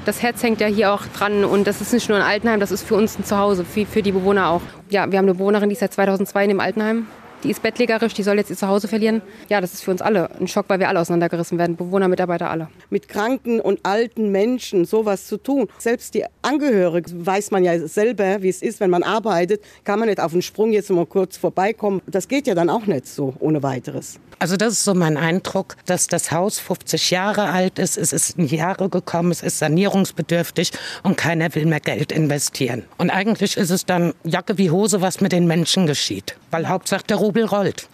Das Herz hängt ja hier auch dran und das ist nicht nur ein Altenheim, das ist für uns ein Zuhause, für die Bewohner auch. Ja, wir haben eine Bewohnerin, die ist seit 2002 in dem Altenheim. Die ist bettlägerisch, die soll jetzt ihr Zuhause verlieren. Ja, das ist für uns alle ein Schock, weil wir alle auseinandergerissen werden, Bewohner, Mitarbeiter, alle. Mit kranken und alten Menschen sowas zu tun. Selbst die Angehörigen weiß man ja selber, wie es ist, wenn man arbeitet, kann man nicht auf den Sprung jetzt mal kurz vorbeikommen. Das geht ja dann auch nicht so ohne weiteres. Also das ist so mein Eindruck, dass das Haus 50 Jahre alt ist. Es ist in Jahre gekommen, es ist sanierungsbedürftig und keiner will mehr Geld investieren. Und eigentlich ist es dann Jacke wie Hose, was mit den Menschen geschieht. Weil Hauptsache der Rubel rollt.